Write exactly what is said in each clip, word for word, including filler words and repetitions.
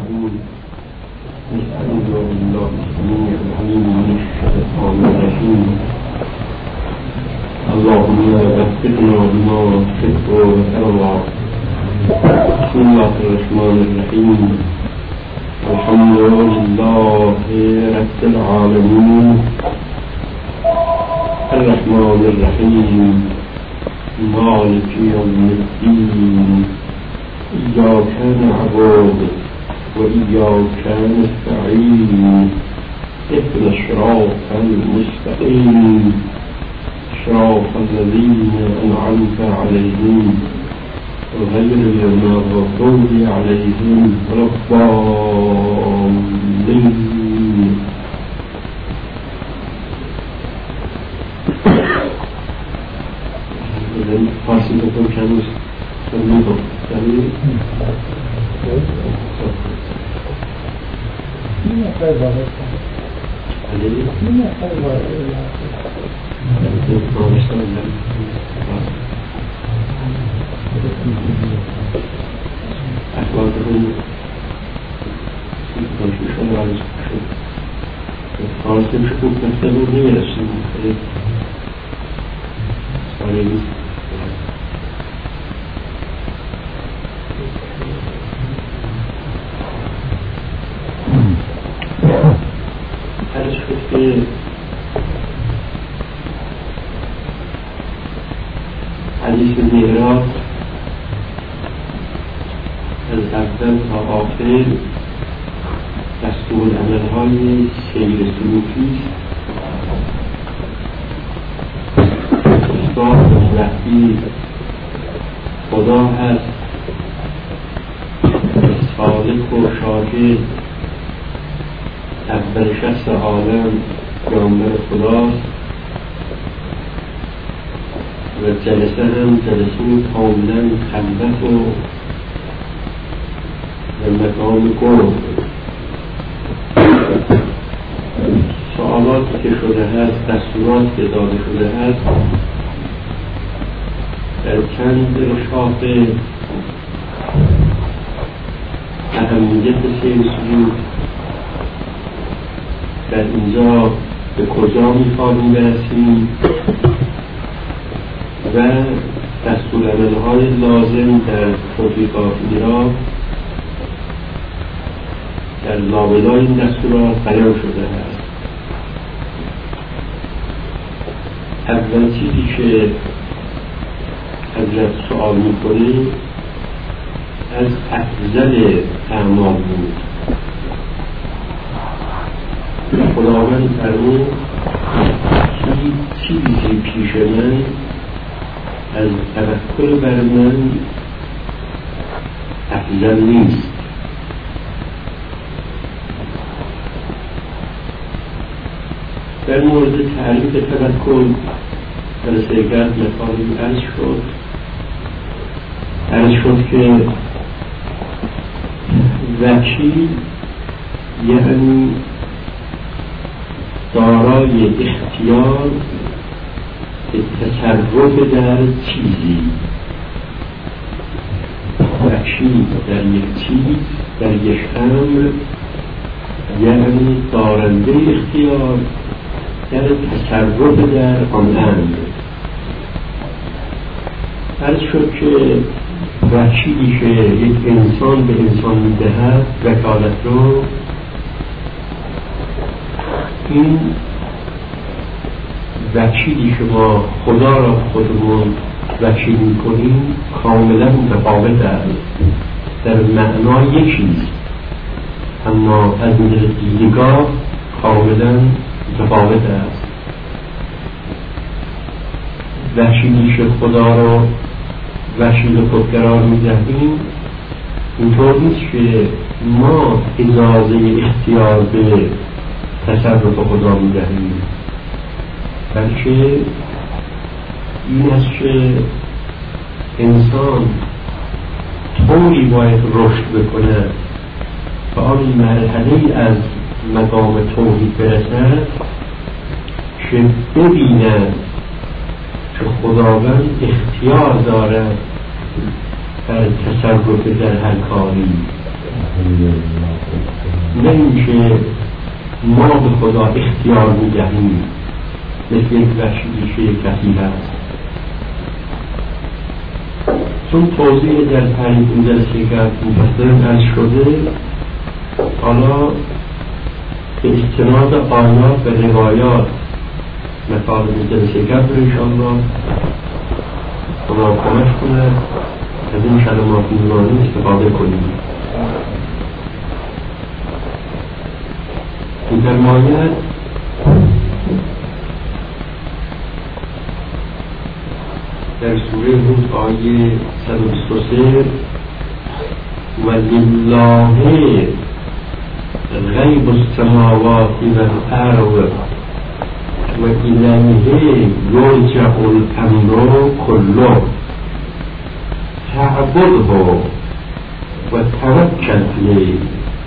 أجمعين. نستعيذ بالله السميع العليم من الشيطان الرجيم. اللهم وفقنا بما تحب وترضى. بسم الله الرحمن الرحيم. الحمد لله رب العالمين الرحمن الرحيم مالك يوم الدين. إياك نعبد وإياك نستعين. اهدنا الصراط المستقيم صراط الذين أنعمت عليهم غير المغضوب عليهم ولا الضالين. فارسی بکنم که هنوز میگم یعنی این نفر وارد علی این نفر وارد دانشتان اخلاق کنید دانشتان وارد شد فارسی میشه خوب مثل رو نمیرسیم خیلی ساله نیست. هر شد که حدیث معراج از اول تا آخر دستور عملهای سیر سلوکی است. وقتی خدا هست صادق و شاهد اول شخص عالم پیامبر خداست و جلسه هم جلسه کاملا خلوت و و مقام گرد. سوالاتی که شده هست، دستورات که داده شده هست در چند رشاق اهمیت سیر سلوک در اینجا به کجا میخواهیم برسیم و دستورالعمل‌های لازم در تطبیقات ایران در لابلای این دستورات بیان شده است. اول چیزی که حضرت سوال میکنیم از افضل اعمال بود. خداوند فرمود چیزی پیش من از توکل بر من افضل نیست. در مورد تعریف توکل در سرگرد مطالبی عرض شد عرض شد که وکیل یعنی دارای اختیار به تصرف در چیزی. وکیل در یک چیز، در یک امر یعنی دارنده اختیار در تصرف در آن امر. عرض شد که وکیلی که یک انسان به انسان میدهد وکالت رو، این وکیلی که ما خدا را خودمون وکیل میکنیم کاملا متفاوت است، در معنا یکیست اما از نظر دیدگاه کاملا متفاوت است. وکیلی که خدا را وکیل خود قرار میدهیم اینطور نیست که ما اجازه اختیار به تصرف خدا میدهیم، بلکه این است که انسان طوری باید رشد بکنه و آن مرحله از مقام توحید برسد که ببیند که خداوند اختیار دارد در تصرف در هر کاری نمیشه ما به خدا اختیار میدهیم مثل یک وحشیشه کسی هست. چون توضیح در تعریف این جلسه کرد مفصل عرض شده، حالا به استناد آیات و روایات مثال این جلسه کرد رو انشاءالله مراقبش کنه از این کلمات نورانی استفاده کنیم. می‌فرماید در سوره هود آیه صد و بیست و سه ولله غیب السماوات والارض و الیه یرجع الامر کله فاعبده و توکل علیه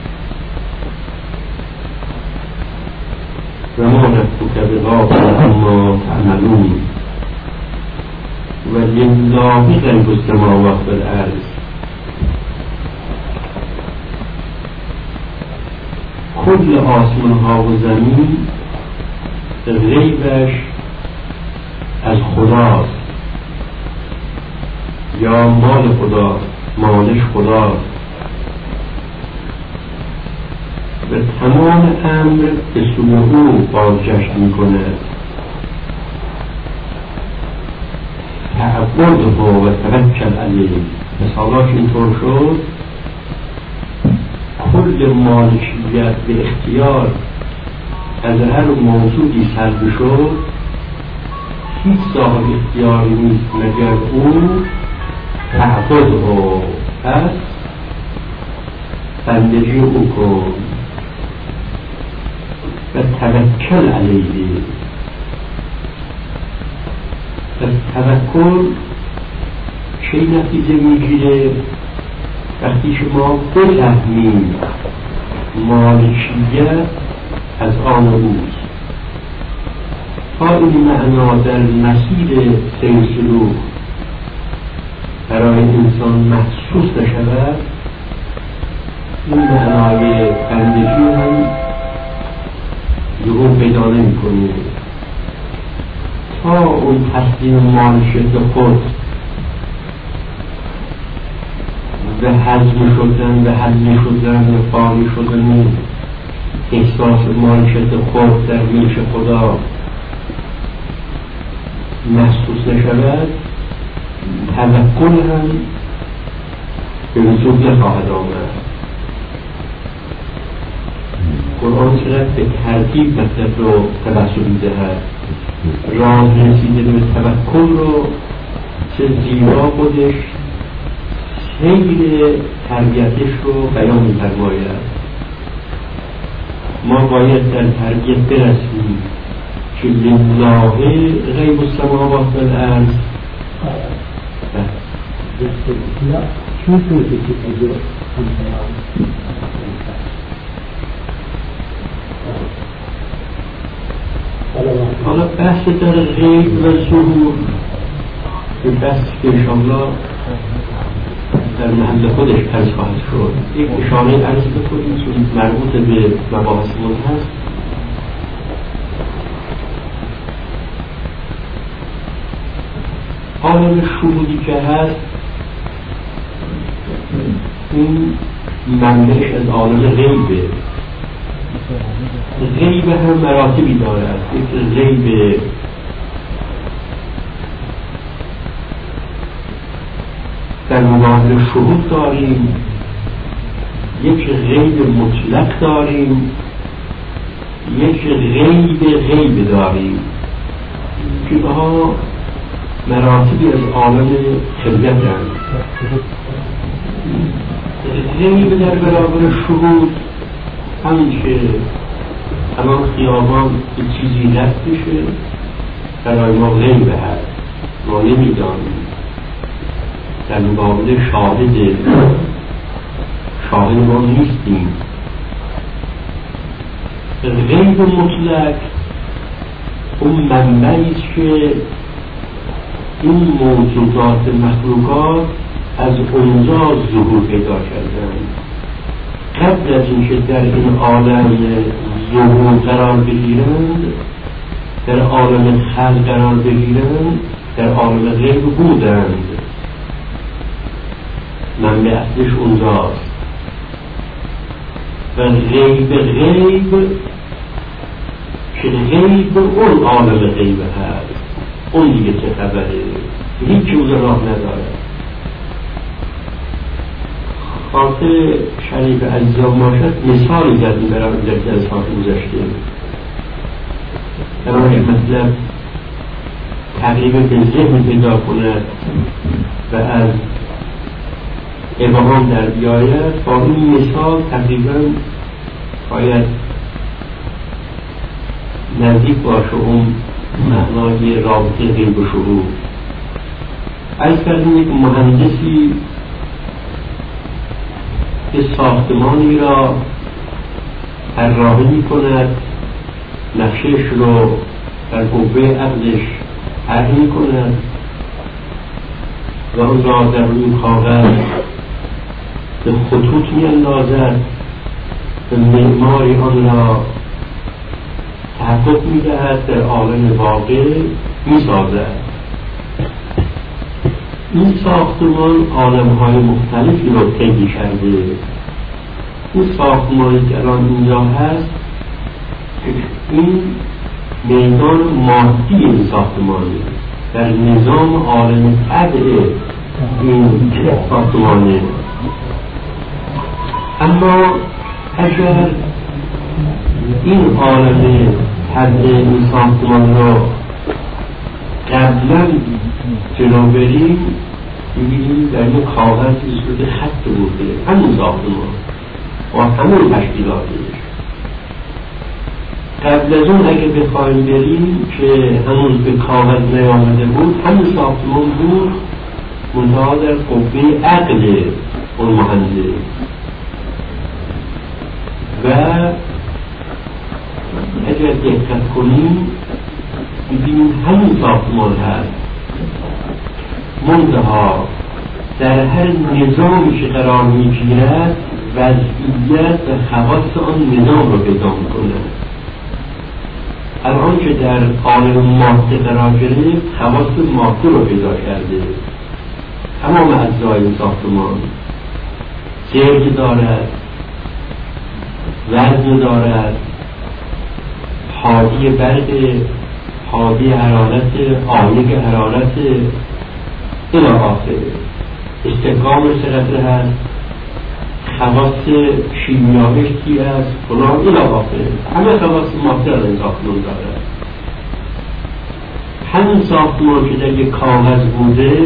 و ما ربک بغافل عما تعملون ولله غیب السماوات والارض. کل آسمان ها و زمین غیبش از خداست، یا مال خداست، مالش خداست و تمام امر به سوی او بازگشت میکنه. تعبده و توکل علیه. مثالاش اینطور شد کل مالکیت به اختیار از هر موجودی سلب شد، هیچ صاحب اختیاری نیست مگر او. تعبده پس بندگی او کن و توکل علیه. پس توکل چه نتیجه میگیره؟ وقتی شما بفهمید مالکیت از آن اوست، تا این معنا در مسیر سیر سلوک برای انسان محسوس نشود، این معنای بندگی هم ظهور پیدا نمی‌کنه. تا اون تسلیم مالکیت خود و حزم شدن و حزم شدن و فاقی شدن احساس مالکیت خود در ملک خدا محسوس نشود، توکل هم به وجود نخواهد آمد. قرآن چقدر به ترتیب مطلب رو توسط می‌دهد. راه رسیدن به توکل رو چه زیبا خودش سیر تربیتش رو بیان می‌فرماید. ما باید در تربیت برسیم که لله غیب السماوات والارض. لا شو توجد في حالا بحث در غیب و ظهور به بحث که انشاءالله در محل خودش عرض خواهد شد. یک اشاره عرض بکنیم چون مربوط به مباحثمون هست. عالم شهودی که هست این منبعش از عالم غیبه. غیب هم مراتبی دارد. یک غیب در مقابل شهود داریم، یک غیب مطلق داریم، یک غیب غیب داریم که ها مراتبی از عالم خلقت هستند. غیب در برابر شهود همین که تمام خیابان به چیزی رد بشه برای ما غیب هست، ما نمیدانیم. در مقابل شاهد شاهد ما نیستیم. غیب مطلق اون منبعیست که این موجودات مخلوقات از اونجا ظهور پیدا کردن. قبل از اینکه در این عالم ظهور قرار بگیرند، در عالم خلق قرار بگیرند، در عالم غیب بودند. منبع اصلش اونجاست. و غیب غیب که غیب اون عالم غیب هست، اون دیگه چه خبره؟ هیچ اون راه نداره. خاطر شریف عزیزان باشد مثالی زدیم برای در جلسات گذشته. برای مطلب تقریبا به ذهن پیدا کند و از ابهام در بیاید، با این مثال تقریبا باید نزدیک باشه اون معنای رابطه غیب و شهود. از کردیم یک مهندسی که ساختمانی را طراحی می کند، نقشش رو در قوه عقلش طرح می کند و اون را در روی کاغذ به خطوط می اندازد، به معماری آن را تحقق می دهد، در عالم واقع می سازد. این ساختمان عالم‌های مختلفی رو طی کرده. این ساختمانی که الان اینجا هست، این میدان مادی این ساختمانی در نظام عالم طبع این ساختمانه. اما اگر این عالم طبع این ساختمان رو قبلا جلو بریم، می‌بینیم در یک کاغذ صورت خط بوده، همون ساختمان و همون تشکیلاتش. قبل از اون اگه بخوایم بریم که هنوز به کاغذ نیامده بود، همون ساختمان بود منتها در قوه عقل اون مهندس. و اگر دقت کنیم می‌بینیم همون ساختمان هست، منتها در هر نظامی که قرار می‌گیرد وضعیت و خواص آن نظام رو پیدا می‌کند. الان که در عالم ماده قرار گرفت، خواص ماده رو پیدا کرده. تمام اجزای ساختمان سیر دارد، وزن دارد، حادی برق، حادی حرارت، عایق حرارت، الی آخره. استحکامش چقدر هست، خواص شیمیاییش چی است، فلان الی آخره. همه خواص ماده را این ساختمان دارد. همین ساختمان که در یک کاغذ بوده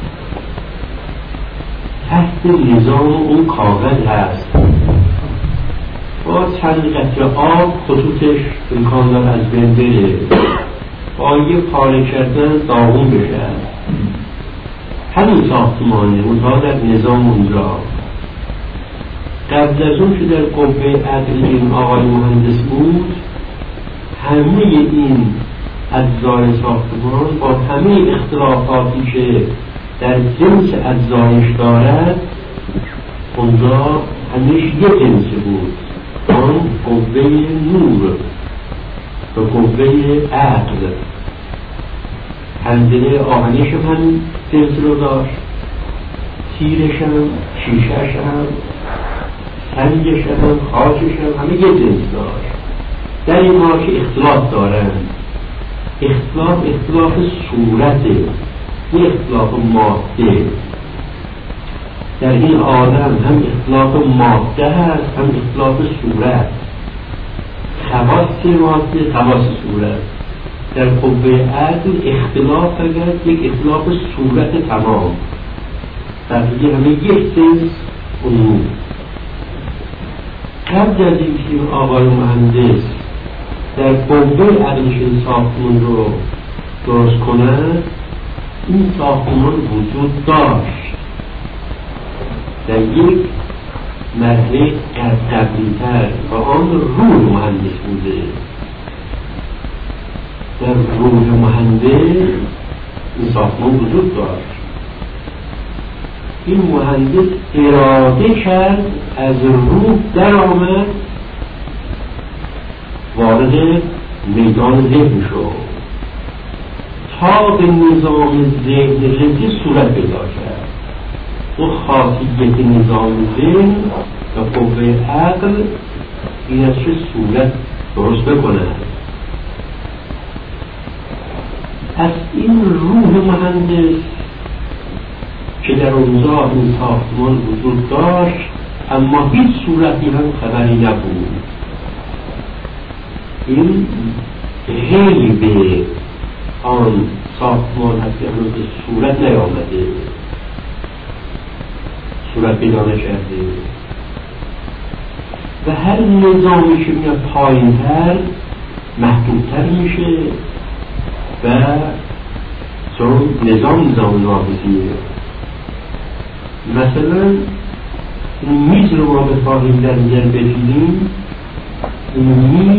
تحت نظام اون کاغذ هست. با چند قطره آب خطوطش امکان داره از بین بره، با یه پاره کردن داغون بشه. همین ساختمانه اونها در نظام اونجا. قبل از اون که در قوه عقل این آقای مهندس بود، همه این اجزای ساختمان با همه اختلافاتی که در جنس اجزایش دارد اونجا همیشه یک جنس بود، آن قوه نور و قوه عقل. پنجره آهنیش هم جنس رو داشت، تیرش هم، شیشهش هم، سنگش هم، خاکش هم، همه یک جنس داشت. در این ها که اختلاف دارند، اختلاف اختلاف صورته، این اختلاف ماده. در این عالم هم اختلاف ماده هست، هم اختلاف صورت، خواص ماده، خواص صورت. در قوه عدل اختلاف اگر یک اختلاف صورت تمام، بقیه همه یک جنس عموم. قبل از اینکه آقای مهندس در قوه عدلش این ساختمان رو درست کنند، این ساختمان وجود داشت در یک مرحله قبلی‌تر و آن روح مهندس بوده. در روح مهندس این ساختمان وجود داشت. این مهندس اراده کرد از روح در آمد وارد میدان ذهن شد تا به نظام ذهن رسید صورت پیدا کرد. اون خاصیت نظام ذهن و قوه عقل این از چه صورت درست بکنه. از این روح مهندس که در اونجا این ساختمان وجود داشت اما هیچ صورتی هم خبری نبود. این خیلی به آن ساختمان هست که هنوز صورت نیامده، صورت پیدا نکرده و هر نظامی که میاد پایین تر محدودتر میشه و چون نظام نظام نابودیه. مثلا این میز رو ما بخواهیم در نظر بگیریم، این میز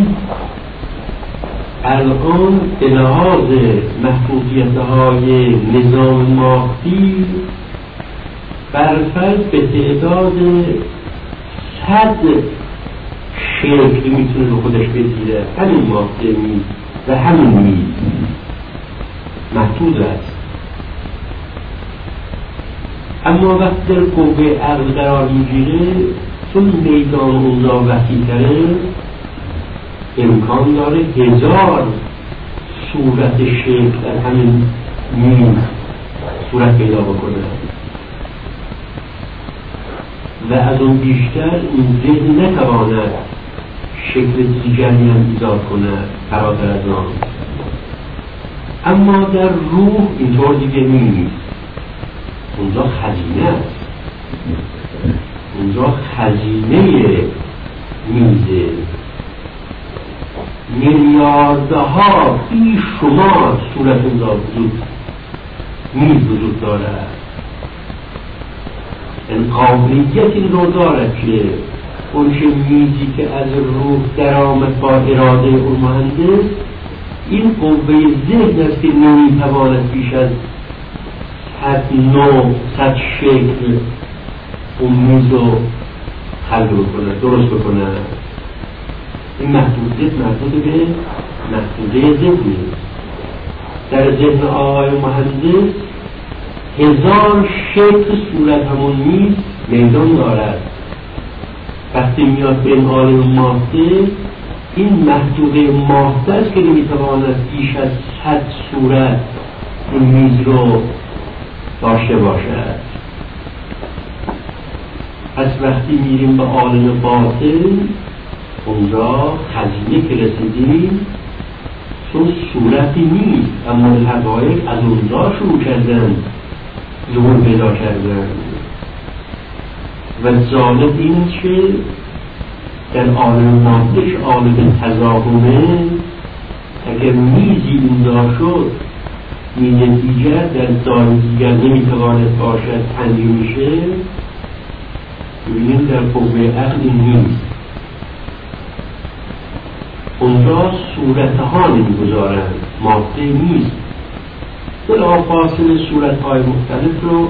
الان به لحاظ محدودیت‌های نظام مافتی برفرض به تعداد صد شکل میتونه به خودش بگیره. همین مافتی میز و همین میز محدود است. اما وقتی در قوه عقل قرار میگیره چون میدان اونجا وسیع‌تره امکان داره هزار صورت شکل در همین میز صورت پیدا بکنه و از اون بیشتر این ذهن نتواند شکل دیگری هم ایجاد کنه فراتر از آن. اما در روح اینطور دیگه نیست. اونجا خزینه است، اونجا خزینه میزه، میلیاردها بی شمار صورت اونجا وجود میز وجود دارد. این قابلیتی رو دارد که اونچه میزی که از روح در آمد با اراده اون مهندس این قوه ذهن است که نمیتواند بیش از صد نوع صد شکل اون میز رو خلق بکنه، درست بکنه. این محدودیت محدود به محدوده ذهنی. در ذهن آقای مهندس هزار شکل صورت همون میز میدان دارد. وقتی میاد به این عالم ماده این محدوده ماده است که نمیتواند بیش از صد صورت این میز رو داشته باشد. پس وقتی میریم به عالم باطن اونجا خزینه که رسیدیم چون صورتی نیست اما حقایق از اونجا شروع کردن ظهور پیدا کردن و جالب این که در عالم مادهش عالم تضاهمه اگر میزی اونجا شد میز دیگر در جای دیگر نمیتواند باشد تنظیم میشه. ببینیم در قوه عقل نیست. اونجا صورتها نمیگذارند، ماده نیست. بلافاصله صورتهای مختلف رو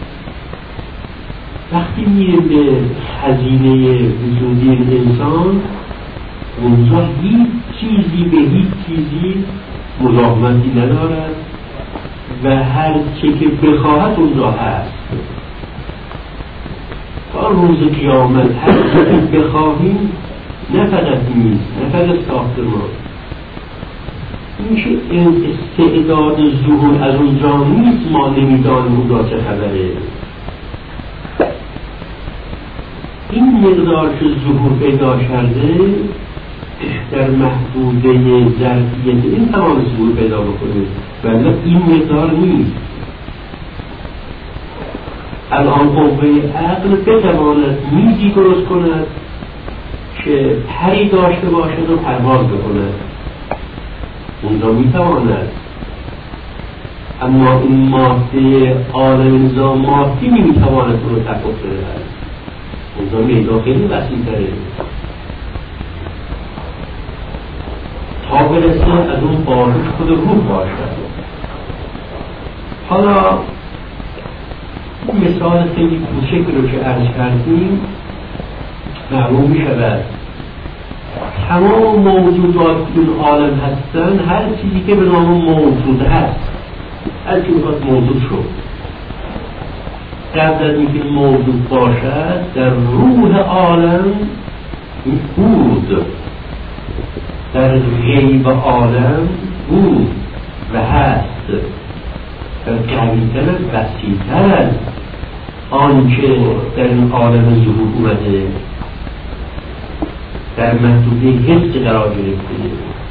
وقتی میریم به خزینه وجودی انسان اونجا هیچ چیزی به هیچ چیزی مزاحمتی ندارد و هر چه که بخواهد اونجا هست. تا روز قیامت هر چه که بخواهیم نه فقط نیست، نه فقط ساختمان، این که استعداد ظهور از اونجا نیست. ما نمیدانیم اونجا چه خبره. این مقدار که ظهور پیدا کرده در محدوده ظرفیت این تمام ظهور پیدا بکنه ولی این مقدار نیست. الان قوه عقل بتواند میزی درست کند که پری داشته باشد و پرواز بکند، اونجا میتواند. اما این ماده عالم نظام مادی نمیتواند رو تفکر بدهد. اونجا میدان خیلی وسیع تره تا برسه از اون بارش خود روح باشد. حالا مثال خیلی کوچک رو که عرض کردیم معلوم می شود تمام موجودات این عالم هستن، هر چیزی که به نام موجود هست، هر چیزی که موجود شد، قبل از اینکه موجود باشد در روح عالم بود، در غیب عالم بود و هست و قوی‌تر از وسیع‌تر از آنچه در این عالم ظهور اومده، در محدوده حس قرار گرفته.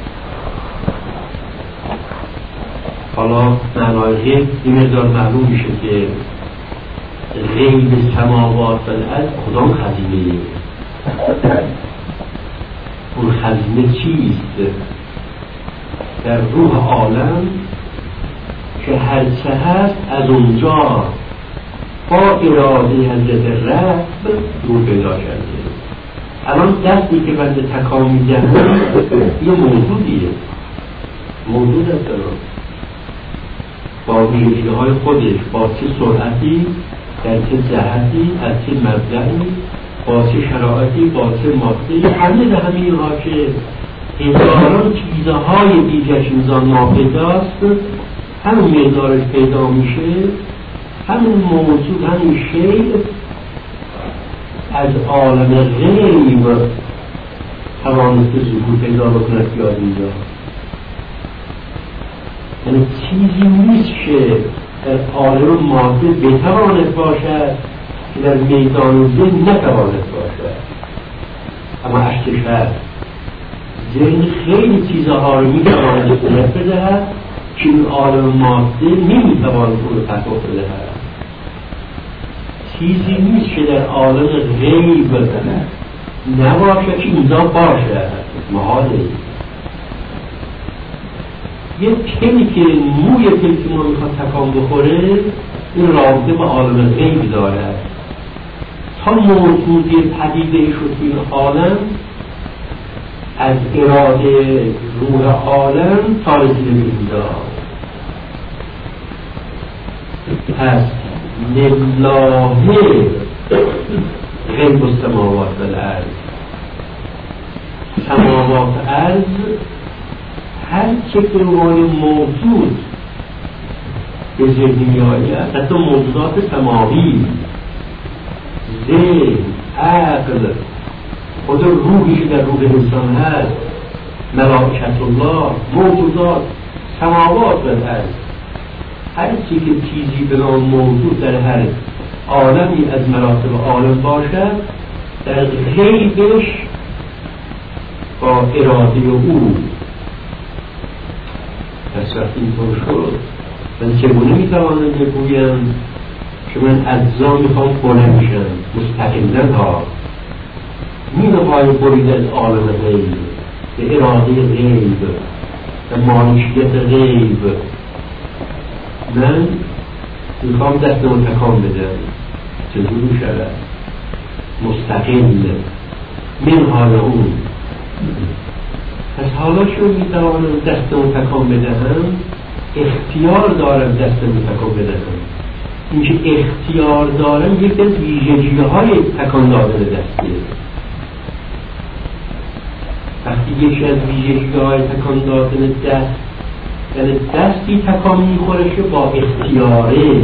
حالا معنای غیب این مقدار معلوم میشه که غیب سماوات و الارض کدام خزینه؟ اون خزینه چیست؟ در روح عالم که هر چه هست از اونجا با اراده حضرت رب رو پیدا کرده. الان دستی که بنده تکان میدهم یه موجودیه، موجود هست با ویژگی های خودش، با چه سرعتی، در چه جهتی، از چه مبدعی، با چه شرایطی، با چه مادهی، همه به همین اینها که هزاران چیزهای دیگر چیزان ناپیداست، همون مقدارش پیدا میشه، همون موجود، همین شیء از عالم غیب توانسته ظهور پیدا بکند بیاد اینجا. یعنی چیزی نیست که در عالم ماده بتواند باشد که در میدان ذهن نتواند باشد، اما اشکش هست. ذهن خیلی چیزها رو میتواند قدرت بدهد که این عالم ماده نمیتواند او رو تطبیق بدهد. چیزی نیست که در عالم غیب نباشه که اینجا باشه، محاله. یه پلی که موی پلی که ما میخواد تکان بخوره این رابطه با عالم غیب دارد. تا موجودی پدیده شد این عالم از اراده روح عالم تا رسیده به اینجا. پس لله غیب السماوات و الارض، سماوات و ارض هر چه که روی موجود به ذهن می آید، حتی موجودات سماوی، ذهن، عقل، خود روحی که در روح انسان هست، ملائکت الله، موجودات سماوات و الارض، هر چی که چیزی به نام موجود در هر عالمی از مراتب عالم باشد، در غیبش با اراده او. پس وقتی اینطور شد من چگونه میتوانم بگویم که من اجزا میخوام بلند میشم مستقلا ها مینه های برید از عالم غیب به اراده غیب به مالکیت غیب. من میخوام دست رو تکان بدم چجور میشود مستقل من حال اون. پس حالا شو میتوانم دست رو تکان بدهم، اختیار دارم دست رو تکان بدهم. اینکه اختیار دارم یک از ویژگی های تکان دادن دسته. وقتی یکی از ویژگی های تکان دادن دست یعنی دستی تکان میخوره که با اختیاره،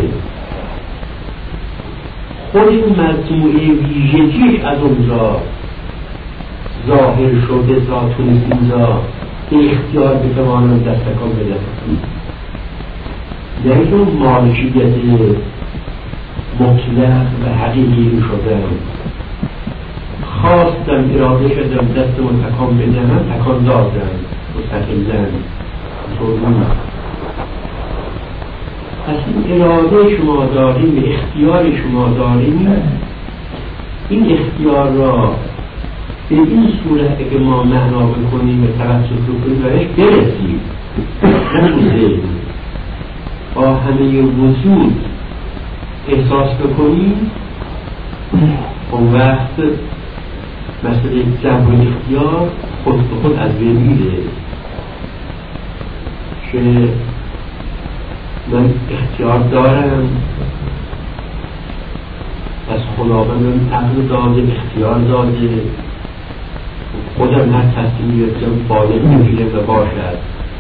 خود این مجموعه ویژگیش از اونجا ظاهر شده تا تونست اینجا به اختیار بتوانم دست تکان بدم. یعنی اون مالکیت مطلق و حقیقی شدم، خواستم اراده شدم دستمون تکان بدم، تکان دادم مستقلن طورون. پس این اراده شما داریم، اختیار شما داریم، این اختیار را به این صورت که ما معنا بکنیم و توسط بکنیم برش برسیم، نمیده با همه وجود احساس بکنیم. اون وقت مسئله جمع و اختیار خود به خود از بین میره که من اختیار دارم پس خداوند عقل داده، اختیار داده، خودم هر تصمیم گرفتم باید بگیره و باشد.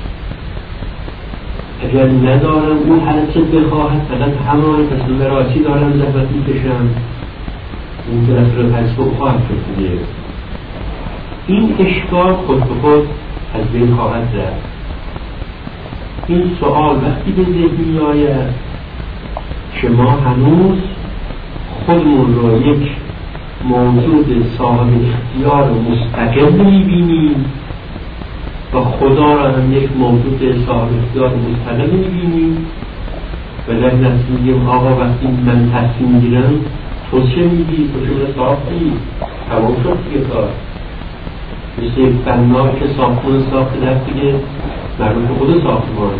اگر ندارم اون هر چه بخواهد فقط همان پس مراسی دارم زحمت میکشم، اون طرف رو پس رو خواهد شده. این اشکال خود به خود از بین خواهد رفت. این سوال وقتی به ذهن میآید که ما هنوز خودمون رو یک موجود صاحب اختیار مستقل میبینیم و خدا را هم یک موجود صاحب اختیار مستقل میبینیم و در نفس میگیم آقا وقتی من تصمیم میگیرم تو چه میگی؟ تو چه ساختی؟ تمام شد دیگه کار. مثل یک بنا که ساختمان ساخته رفت دیگه مردم که خود ساختمان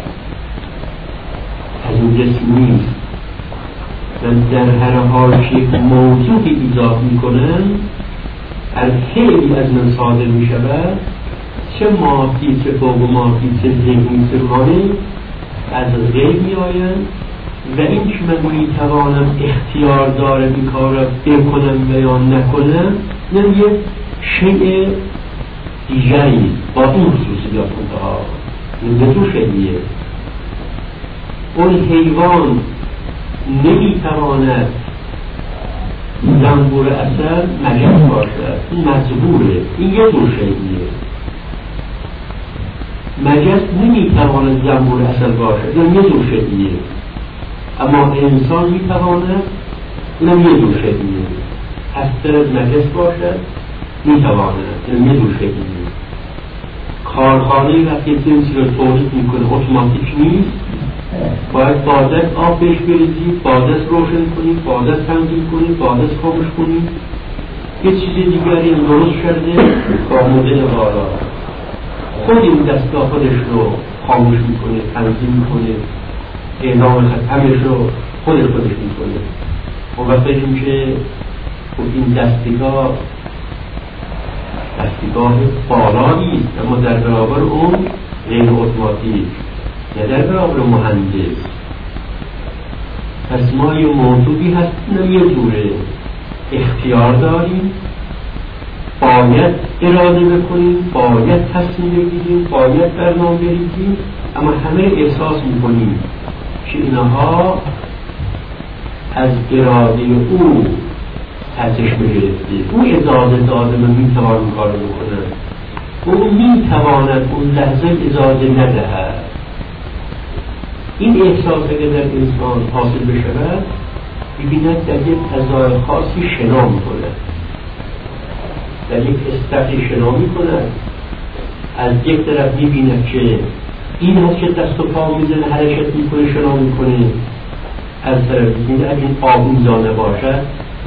از این جسم نیست. من در هر حال که موضوعی ایجاد میکنم هر خیلی از من صادر میشود، چه مادی چه فوق مادی چه ذهنی چه مانی از غیب میآیند و این که من میتوانم اختیار دارم این کار را بکنم و یا نکنم نه یک شیء دیگری با این خصوصیات منتها نه دو شیئیه. اون حیوان نمیتواند زنبور اثر مجاز باشد، این مجبوره، این یه دو شیئیه. مجاز نمیتواند زنبور اثر باشد، این یه دو شیئیه. اما انسان میتواند، اینم یه دو شیئیه. اثر مجاز باشد میتواند، این یه دو شیئیه. کارخانه وقتی جنسی رو تولید میکنه اتوماتیک نیست، باید بادست آب بهش بریزید، بادست روشن کنید، بادست تنظیم کنید، بادست خاموش کنید. یه چیز دیگری هم درست شده با مدل بالا خود این دستگاه خودش رو خاموش میکنه، تنظیم میکنه، اعلام خطمش رو خودش خودش میکنه. و وقت بگیم که این دستگاه دستگاه بالا نیست، اما در برابر اون غیر اتوماتیک یا در برابر مهندس. پس ما یه موضوعی هستیم، یه جوره اختیار داریم، باید اراده بکنیم، باید تصمیم بگیریم، باید برنامه بریزیم، اما همه احساس میکنیم که اینها از اراده او ارزش میگرفته. او اجازه داده من میتوانم این کار بکنم، او میتواند اون لحظه اجازه ندهد. این احساس اگر در انسان حاصل بشود ببیند در یک فضای خاصی شنا میکند، در یک استقی شنا میکند. از یک طرف میبیند که این هست که دست و پا میزنه، حرکت میکنه، شنا میکنه. از طرف میبیند اگر این آبوزانه باشد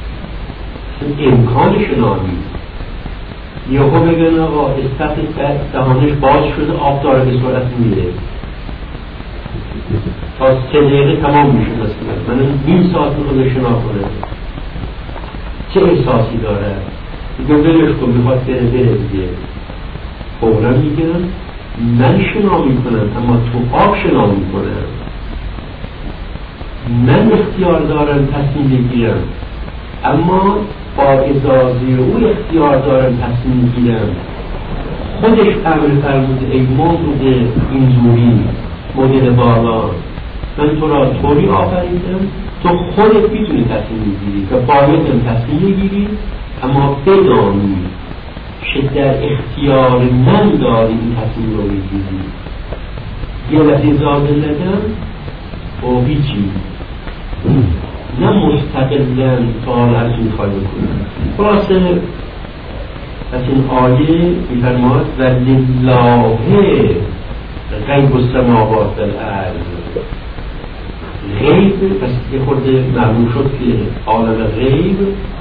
امکان شنا نیست. یهو بگن آقا استقی دهانش باز شده، آب داره به سرعت میره، تا سه دقیقه تمام میشه دستگاه، من نیم ساعت میخواد شنا کنه. چه احساسی داره؟ میگم بلش کن، میخواد بره بره دیگه. فورا میگم من شنا میکنم اما تو آب شنا میکنم، من اختیار دارم تصمیم بگیرم اما با اجازه او اختیار دارم تصمیم بگیرم. خودش امر فرموده ای موجود اینجوری مدل بالا، من تو را طوری آفریدم تو خودت میتونی تصمیم بگیری و باید تصمیم بگیری، اما بدانی که در اختیار من داری این تصمیم رو بگیری. یه لحظه اجازه ندم و هیچی نه مستقلا تا هر چی میخوای بکنم. خلاصه از این آیه میفرماد و لله غیب السماوات والارض. غیب پس یه خورده معلوم شد که عالم غیب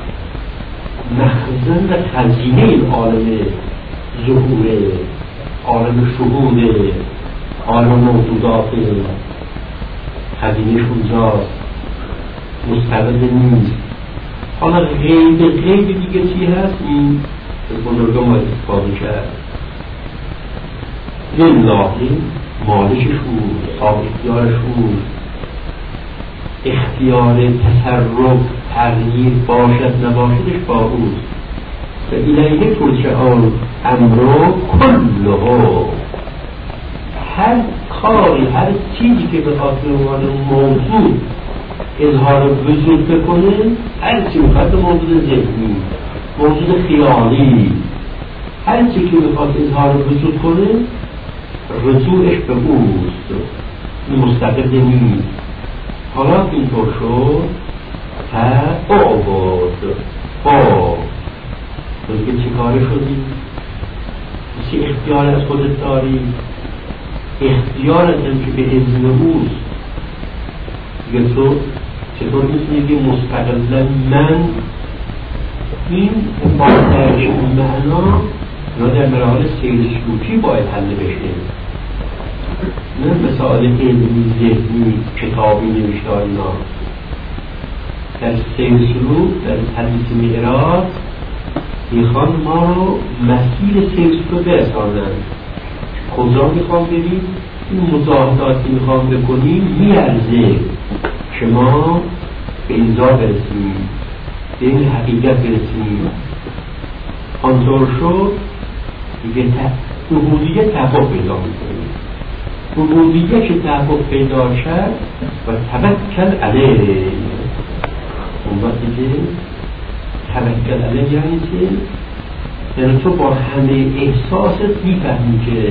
مخزن و خزینه این عالم ظهوره، عالم شهوده، عالم موجودات، خزینه‌ش اونجاست، مستقل نیست. حالا غیب غیب دیگه چی هست؟ این بزرگان باید استفاده کرد. لله مالکش بود، صاحب اختیارش بود، اختیار تصرف تغییر باشد نباشدش با اوست و الیه ترجع الامر کله. هر کاری، هر چیزی که به خاطر عنوان موضوع اظهار وجود بکنه، هر چی بخاطر موضوع ذهنی، موضوع خیالی، هر چی که بخواد اظهار وجود کنه رجوعش به اوست، مستقل نیست. حالا اینطور شد تا اعبد با دیگه چی کاره شدی؟ چی اختیار از خودت داری؟ اختیار از هم که به اذن اوست. دیگه تو چطور میتونی که مستقلا من این با درش معنا یا در مراحل سیر سلوکی باید حل بشه، نه مثال علمی ذهنی کتابی نوشته اینا. در سیر سلوک، در حدیث معراج میخوان ما رو مسیر سیر سلوک برسانن. کجا میخوام بریم؟ این مزاحماتی میخوام بکنیم میارزه که ما به اینجا برسیم، به این حقیقت برسیم. آنطور شد دیگه عبودیت تحقق پیدا میکنیم. عبودیت که تحقق پیدا شد و توکل علیه، اون وقتی که توکل علیه یعنی که یعنی تو با همه احساست میفهمی که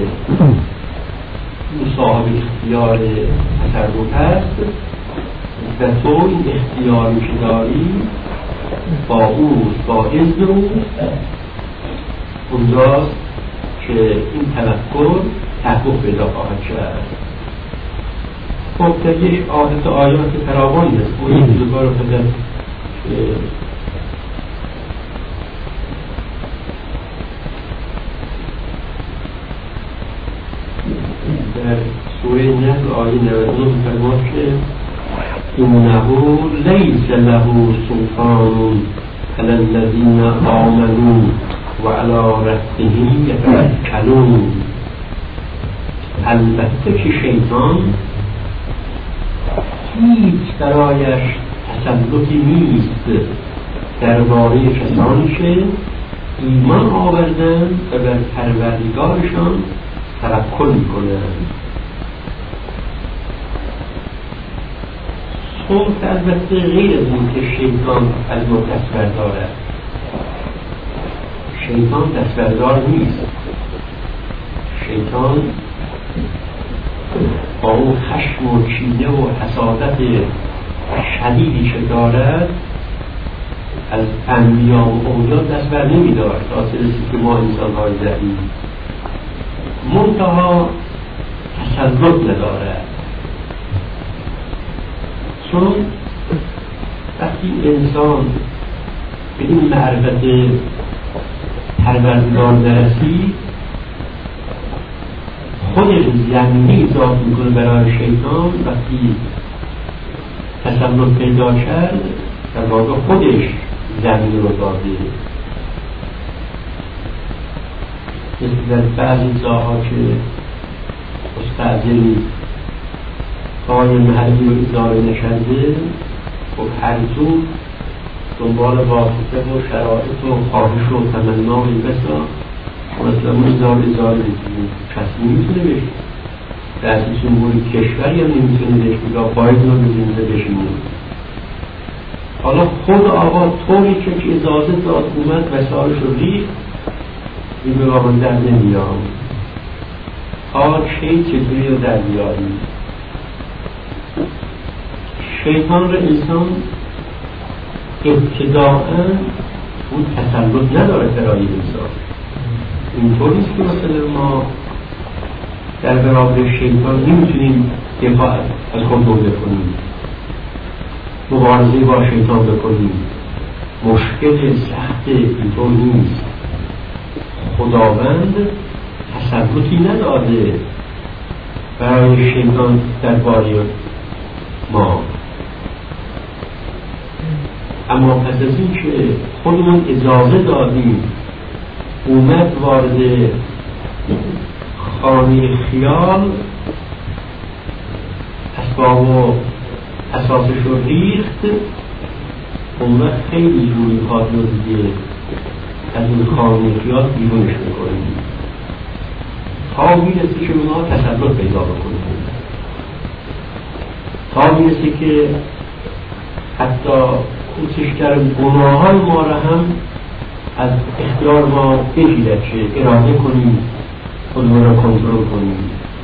صاحب اختیار تصرف هست و تو این اختیاری که داری با اوست، با اذن اوست. اونجاست که این تفکر تحقق پیدا خواهد شد. خب در یک آیت آیات فراوانی است. اون این دوباره فقط در سوره نحل آیه نود و نه فرمود که انه لیس له سلطان علی الذین آمنوا و علی ربهم یتوکلون. البته که شیطان هیچ برایش تسلطی نیست درباره کسانی که ایمان آوردند و بر پروردگارشان توکل میکنند. صوت البته غیر از این که شیطان از ما دستبردار است. شیطان دستبردار نیست. شیطان با اون خشم و کینه و حسادت شدیدی که دارد از انبیا و اولیا دست بر نمی‌دارد تا رسید که ما انسان‌های ضعیف منتها تسلط ندارد. چون وقتی انسان به این معرفت پروردگار برسید خودش زمینه ایجاد میکنه برای شیطان. وقتی تسلط پیدا کرد در واقع خودش زمین رو داده. مثل در بعضی جاها که مستعجلی قای محلی رو اداره نشنده خب هر جور دنبال واسطه و شرایط و خواهش و تمنا و این بسا مثلا اون اداره اداره بکنیم کسی نمیتونه بشه. رئیس جمهور کشوری هم نمیتونه بشه یا باید رو بزنده بشیم. حالا خود آقا طوری که که اجازه داد اومد وسایلش رو ریخت این به آقا در نمیام تا چه چطوری رو در بیاری. شیطان رو انسان ابتداعا اون تسلط نداره برای انسان. اینطور نیست که مثلا ما در برابر شیطان نمیتونیم دفاع از کنترل بکنیم، مبارزه با شیطان بکنیم. مشکل سخت اینطور نیست. خداوند تسلطی نداده برای شیطان درباره ما، اما پس از این که خودمون اجازه دادیم اومد وارد خانه خیال اسباب و اساسش رو ریخت، اون وقت خیلی زور میخواد رو دیگه از این خانه خیال بیرونش میکنیم تا میرسه که اونا تسلط پیدا بکنیم، تا میرسه که حتی کوچکتر گناه های ما را هم از اختیار ما بگیرد که اراده کنیم، خودمون را کنترل کنیم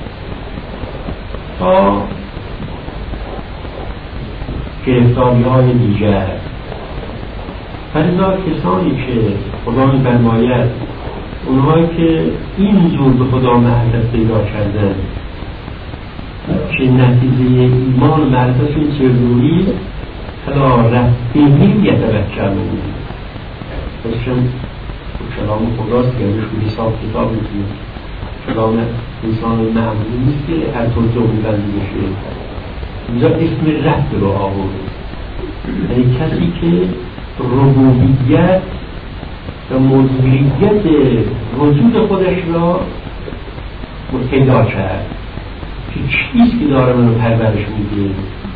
تا گرفتاری های دیگر. فلذا کسانی که خدا می‌فرماید اونهایی که این زور به خدا معرفت پیدا کردن که نتیجه ایمان و معرفتشون چگونی خدا رفتیم یتوکلون بسشم کلام خداست که ازش حساب کتاب میکنیم، کلام انسان معمولی نیست که هر طور زومی بندی بشه. اینجا اسم رفت رو آورد، یعنی کسی که ربوبیت و مدیریت وجود خودش را پیدا کرد که چیست که داره منو پرورش میده،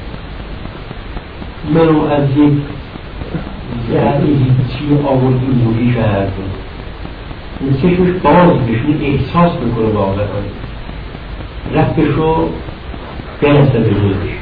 منو از یک ذره هیچی آورد اینجوری کرد، این چشمش باز بشه، احساس میکنه واقعا رفتش رو برسه بهش،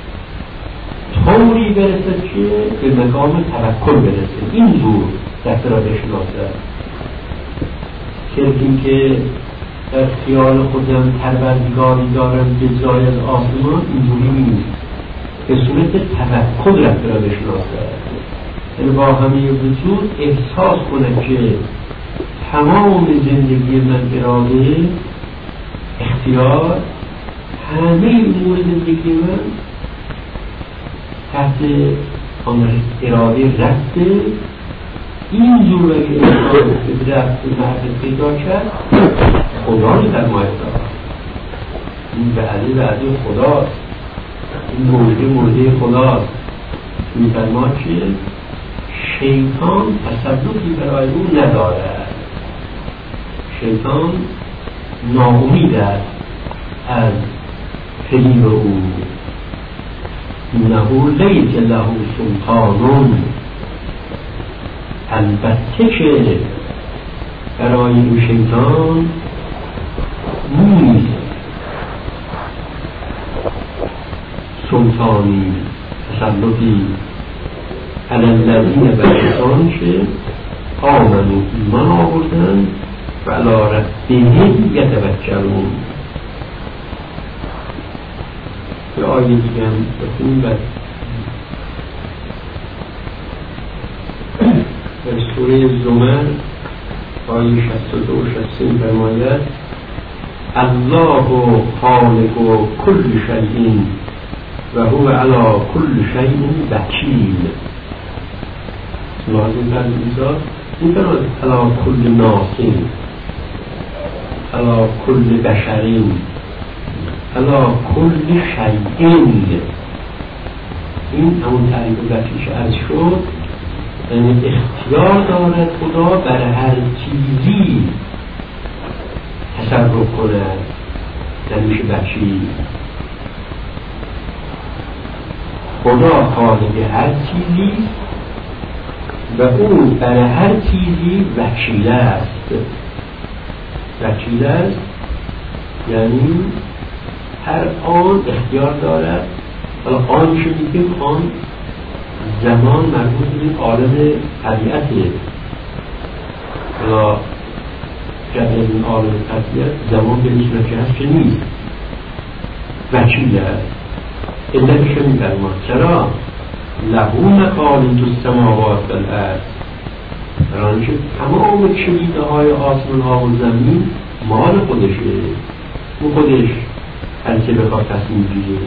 طوری برسه که به مقام توکل برسه. این جور رفت را بشناسه، صرف این که در خیال خودم پروردگاری دارم به جای از آسمان، اینجوری نیست، به صورت توکل رفت را بشناسه، یعنی با همه وجود احساس کنه که تمام زندگی من اراده اختیار همه امور زندگی من تحت آن اراده رفته. این جور اگه انسان به رفت معرفت پیدا کرد خدا رو در مایه دارد، این بعدی بعدی خداست، این مورده مورده خداست. میفرما که شیطان تصدقی برای او ندارد، شیطان ناامید است از فریب او، انه لیس له سلطان، البته که برای این شیطان نیست سلطانی تسلطی علی الذین بکسان که آمنوا ایمان آوردن و علی ربهم یتوکلون. به آیه دیگه هم بکنیم بر در سوره زمر آیه شصت و دو و شصت و سه فرماید الله خالق کل شیء و هو علی کل شیء وکیل. لازم در اینجا این فرماید علی کل ناس، علی کل بشر، علی کل شیء. این همون تعریف وکیل که عرض شد، یعنی اختیار دارد خدا بر هر چیزی تصرف کند، نمیشه وکیل. خدا خالق هر چیزی و او بر هر چیزی وکیل است. وکیل است یعنی هر آن اختیار دارد. حالا آن که میگیم آن زمان مربوط به عالم طبیعته، حالا جد این عالم طبیعت زمان به هیچ وجه هست که نیست، وکیل است. علتش رو می‌فرماد چرا؟ له مقالید السماوات والارض، برای که تمام کلیده های آسمان ها و زمین مال خودشه، او خودش هر چه بخواد تصمیم گیره.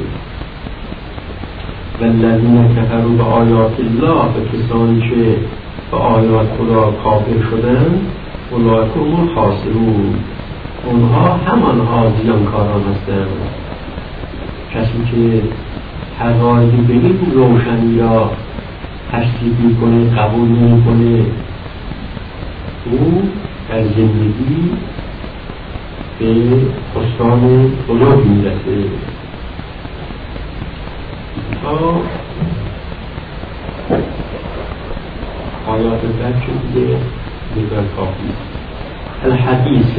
و الذین کفروا به آیات الله، و کسانی که به آیات خدا کافر شدن، اولئک هم الخاسرون، اونها همانها زیانکاران هستند. کسی که حقایقی به این روشنی را تصدیق میکنه، قبول نمیکنه، او در زندگی به خسران بزرگ میرسه. به بعد چه دیگه نگاه کافی الحدیث.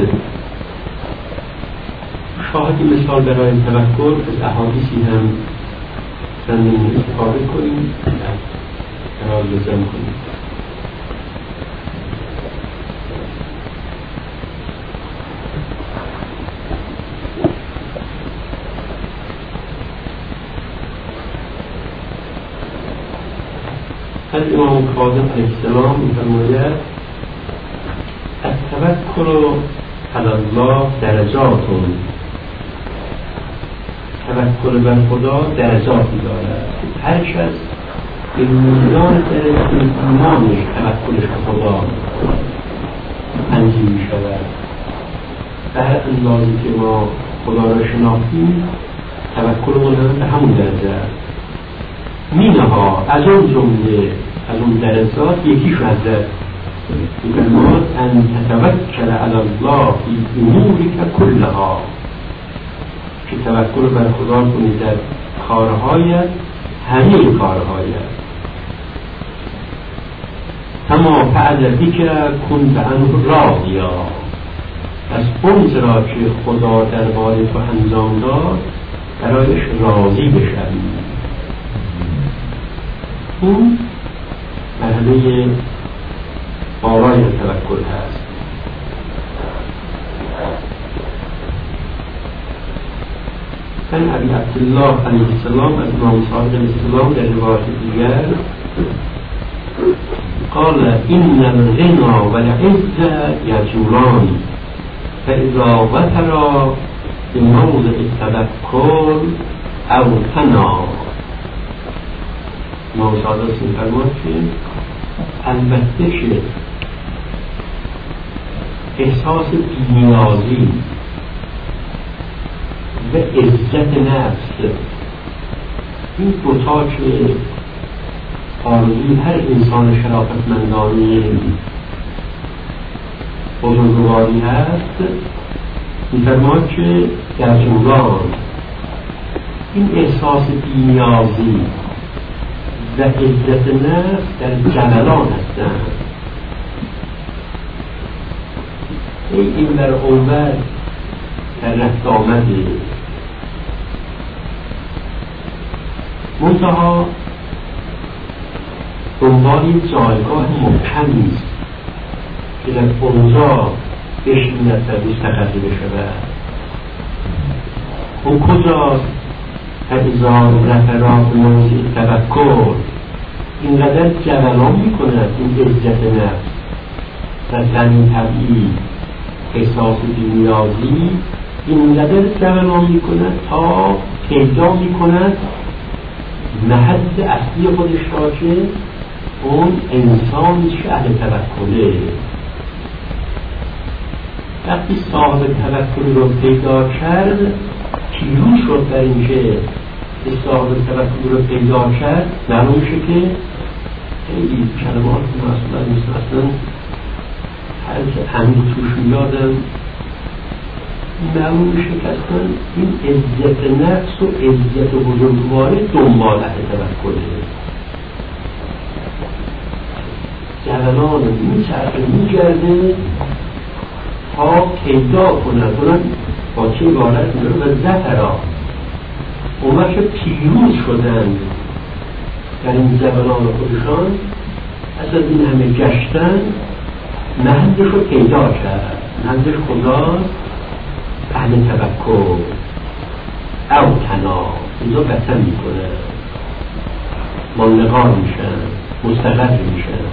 شاهدی مثال برای تفکر از احادیثی هم زندگی استفاده کنیم قرار لازم کنیم. از امام کاظم علیه السلام می‌فرماید التوکل علی الله درجات، توکل بر خدا درجاتی دارد. هر کس به میزان درجه ایمانش توکلش به خدا تنظیم می‌شود. به هر اندازه که ما خدا را شناختیم توکلمون هم به همون درجه است. مینها از اون جمله از اون درجات یکیش حضرت می‌فرماید ان تتوکل علی الله فی امورک کلها، که توکل بر خدا کنید در کارهایت، همه کارهایت. اما بعد ذکر کن به عنه راضیا، از اون چرا که خدا درباره تو انجام داد برایش راضی بشوی. این مرحله بالای توکل هست. کن ابی عبدالله علیه السلام از امام صادق علیه السلام در روایت دیگر قال این الغنا والعزة یجولان فاذا وترا بموضع التوکل او تنا. امام صادق می‌فرماید که البته که احساس بی‌نیازی و عزت نفس، این دوتا که آرزوی هر انسان شرافتمندانه بزرگواری هست، می‌فرماید که در جولان این احساس بی‌نیازی و عزت نفس در جلالان هستند. این بر اونور در رفت آمده منتها دنبال یک جایگاه محکمی است که در اونجا بشیند و مستقر بشود. اون کجاست؟ فاذا رفرا بموضع التوکل، اینقدر جولان میکند این عزت نفس و زمین طبیعی احساس بی‌نیازی، اینقدر جولان میکند تا پیدا میکند محل اصلی خودش را که اون انسان که اهل توکله. وقتی صاحب توکل رو پیدا کرد پیروز شد در این که صاحب توکل رو پیدا کرد، معلوم میشه که خیلی کلمات مسئولیت نیست. اصلا هر که همین توش میادم معلوم میشه که اصلا این عزت نفس و عزت بزرگواری دنبال اهل توکله. جوانان میچرخه میگرده تا پیدا کنند با چه عبارت میره و زفرا اون وقت پیروز شدند در این جوانان خودشان، از از این همه گشتن محلش رو پیدا کرد. محلش خداست، اهل توکل او تنا، اینجا قسم میکنه ماندگار میشن، مستقر میشن.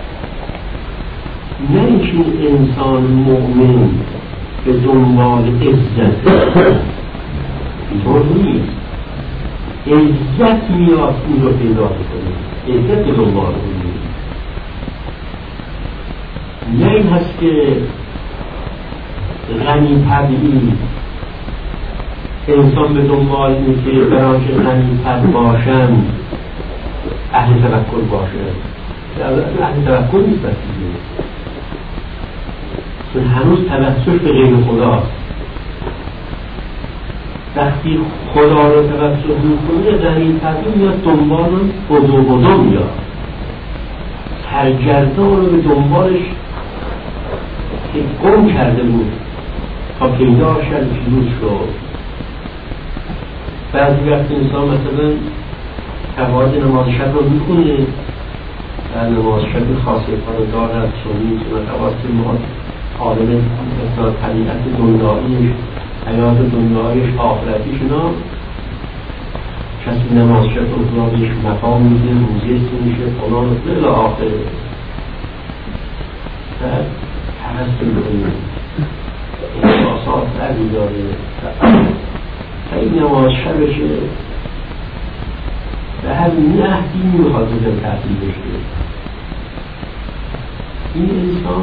نه اینکه انسان مؤمن به دنبال عزت اینطور نیست. عزت میاد این رو پیدا کنه، عزت به دنبال کنه. نه این هست که غنی طبیعی انسان به دنبال اینه که برای که غنی طبع باشن اهل توکل باشن. اهل توکل نیست بسیده، چون هنوز توسل به غیر خداست. وقتی خدا رو توسل میکنه غنی طبیعی میاد دنبال بزرگ بزرگ میاد، سرگردان رو به دنبالش که گم کرده بود تا پیدا شد پیروز شد. بعضی وقت انسان مثلا قواعد نماز شب رو میخونه، در نماز شب خاصیت ها رو دارد، سنی میتونه قواعد ما عالم مثلا طبیعت دنیاییش، حیات دنیاییش، آخرتیش، اینا کسی نماز شب رو بهش مقام میده، روزیست میشه، فلان و فلان آخره. بعد حمست میکنه، احساسات علی داره، خیلی نماز شبشه به هر نهدی میخواد بزن تحصیل بشه. این انسان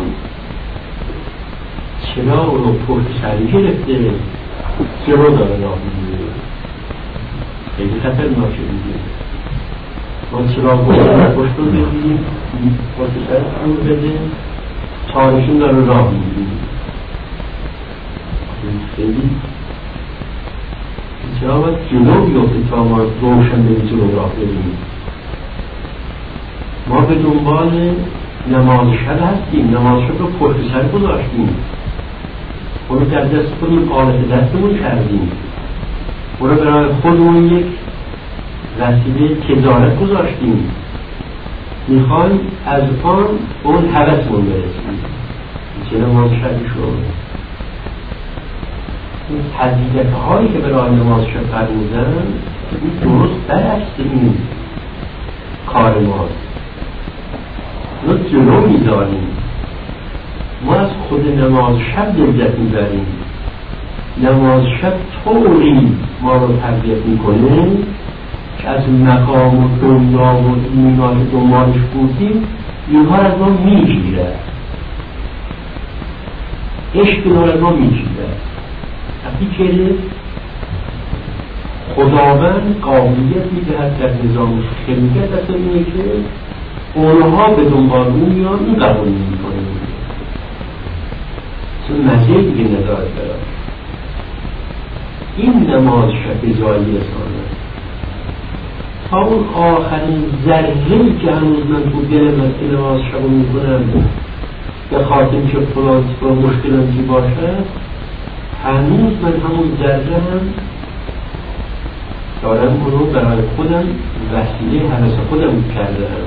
چرا رو پشت سری گرفته، چرا داره راه میگیره، خیلی خطرناکه میگه. ما چرا پشت رو بگیریم، پشت سر رو بده، تارشون داره راه میگیره. خیلی چرا باید جلو بیافته تا ما روشن به جلو راه بریم. ما به دنبال نماز شب هستیم، نماز شب رو پشت سر گذاشتیم، اون رو در دست خودمون آلت دستمون کردیم، اون رو برای خودمون یک وسیله تجارت گذاشتیم، میخوایم از آن اون هوسمون برسیم. چه نماز شبی شد؟ این تذییدت هایی که برای نماز شب فرمودن این درست برعکس این کار ماست. ما جلو میداریم، ما از خود نماز شب لذت میبریم. نماز شب طوری ما رو تربیت میکنه که از مقام و دنیا و اینا که دنبالش بودیم اینها از ما میگیره، عشق اینها از ما میگیره. وقتی که خداوند قابلیت میدهد در نظام خلقت اصلا اینه که اونها به دنبال اون میان، اون قبول میکنه، چون مزه دیگه ندارد برای این نماز شب جایی رسانه تا اون آخرین ذره‌ای که هنوز من تو دل من که نماز شب میکنم به خاطر که فلان فلان مشکلم چی باشه، هنوز من همون ذره هم دارم اونو برای خودم وسیله حرس خودم کرده هم.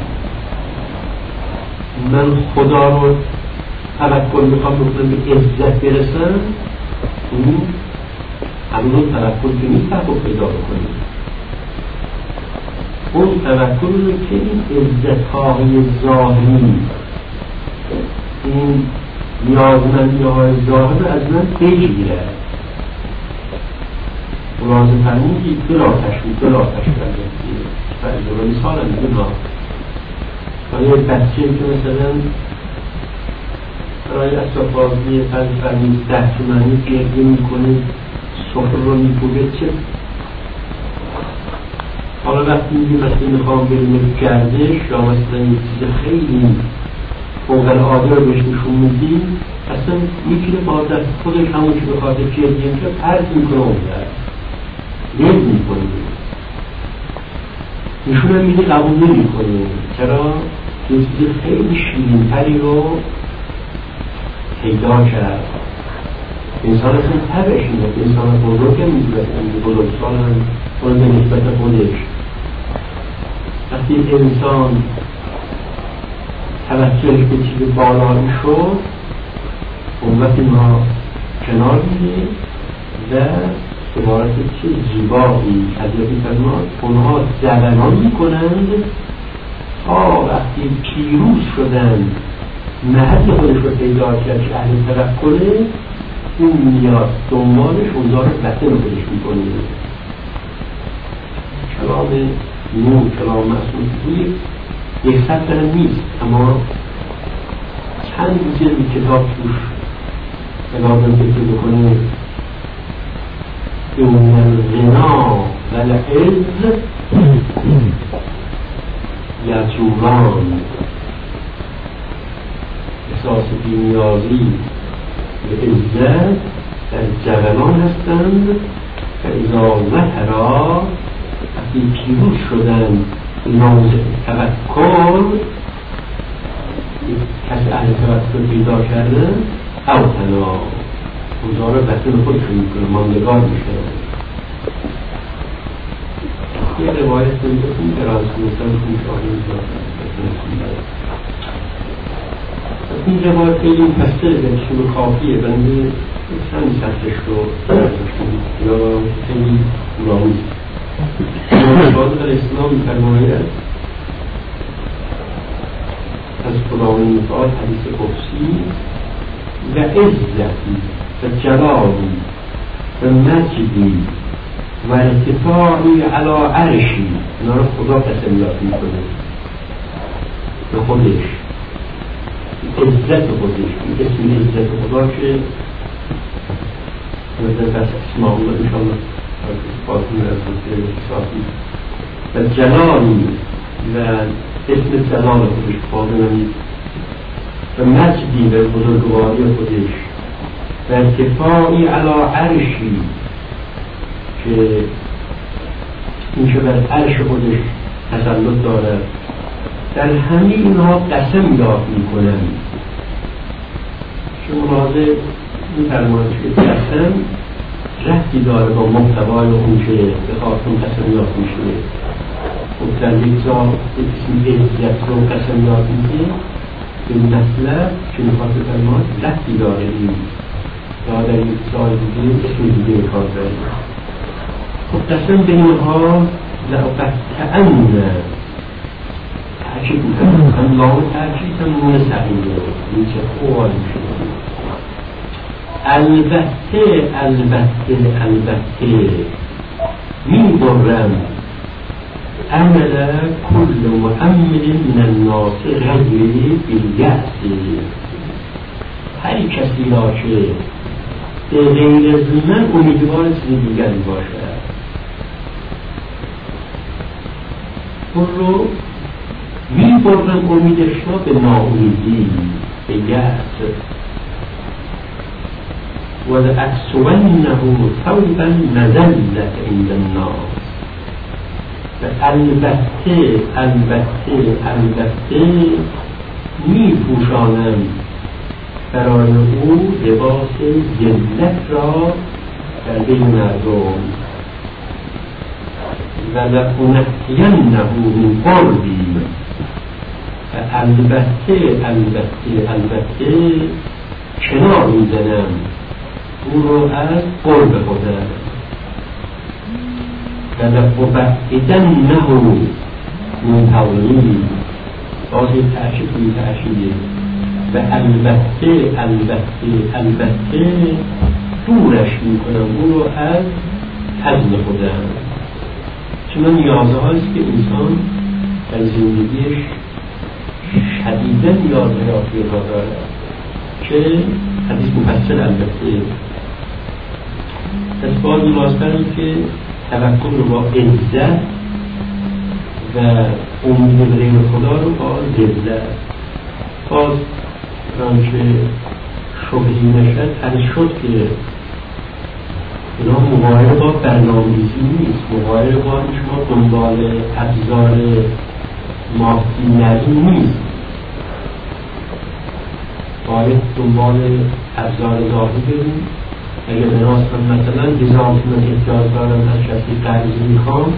من خدا رو توکل میخوام بکنم به عزت برسم، اون همون توکل که نیست توکل پیدا بکنیم. اون توکل رو که این عزت‌های ظاهری، این نیازمندی های ظاهر از من بگیره. لازم فرمودی بلا تشویق بلا تشویق برای مثال هم بلا برای بچه که مثلا برای اصفازی فرد فرمید ده تومنی گرده میکنه، سفر رو میپوگه، چه حالا وقتی میگه مثلا میخوام بریم گردش یا مثلا یک چیز خیلی فوق العاده رو بهش نشون میدیم، اصلا میتونه با دست خودش همون که بخواد گردیم که پرد میکنه اون در نید میکنه، نشون هم میده قبول نمی کنه. چرا؟ یه چیز خیلی شیرین‌تری رو پیدا کرد. انسان اصلا طبعش میده، انسان بزرگ هم میده، بزرگسال هم اون به نسبت خودش. وقتی انسان توجهش به چیز بالایی شد، اون وقتی ما کنار میدیم و عبارت چه زیبایی حضرت فرمود اونها جوانان میکنند تا وقتی پیروز شدن محل خودش رو پیدا کرد که اهل توکله، اون میاد دنبالش اوضاع بطن رو بهش میکنه. کلام نور، کلام معصوم توی یک سطح هم نیست، اما چند جلد کتاب توش لازم فکر بکنه. این الغنا و العز یجوران، احساس بی‌نیازی به عزت در جوانان هستند و اذا ظهرا، وقتی پیروز شدن ناز توکل کسی اهل توسل پیدا کرده او تنا اوضاع رو بطن خودشون میکنه، ماندگار میشه. یه روایت نمیدونیم که راز گفتن کنی شاهی این روایت خیلی مفصله به شروع کافیه، بنده چند سطحش رو یا خیلی رامی شاهد علیه السلام میفرماید از خداوند متعال حدیث قدسی و عزتی و جلالی و مجدی و ارتفاعی علی عرشی، اینا رو خدا تسلیات میکنه به خودش، عزت خودش، اسم عزت خدا که مثل بس اسم الله انشاءالله فاطمه رسول صافی و جلالی و اسم جلال خودش فاطمه و مجدی و بزرگواری خودش و ارتفاعی علی عرشی که این که بر عرش خودش تسلط دارد، در همه اینها قسم یاد میکنن. شما ملاحظه می‌فرمایید که قسم ربطی داره با محتوای اون که به خاطر قسم یاد میشه. خب در یک جا اسم عزت رو قسم یاد میشه به مطلب که میخواد بفرماید ربطی داره این یا در یک جای دیگه اسم دیگه کار داره. خب قسم به اینها لقد تأمن تأکید میکنم الله تأکید هم نون سعیده این چه خوال میشه. البته البته البته میبرم عمل کل مؤمن من الناس غیری بالیأس، هر کسی را که به غیر از من امیدوار چیز دیگری باشد اون رو میبرم امیدش را به ناامیدی، به یأس. و لأکسونه ثوبا مذلة عند الناس، و البته البته البته می پوشانم برای او لباس ذلت را در بین مردم. و لأنحینه من قربی، و البته البته البته کنار میزنم او رو از قرب خودم. و لأبعدنه من حولی، باز این تأشید این تأشیده. و البته البته البته دورش میکنم او رو از فضل خودم. چون نیازه هاست که انسان در زندگیش شدیداً نیاز حیاتی را دارد که حدیث مفصل البته از باز نیاز دارم که توکل رو با عزت و امید به غیر خدا رو با ذلت. باز رانچه شبهی نشد حدیث شد که اینا مقایره با برنامه‌ریزی نیست، مقایره با شما دنبال ابزار مادی نرمی نیست، باید دنبال ابزار ظاهری بریم. اگر بناس من مثلا هزار تومن احتیاج دارم از کسی قرضی میخوام،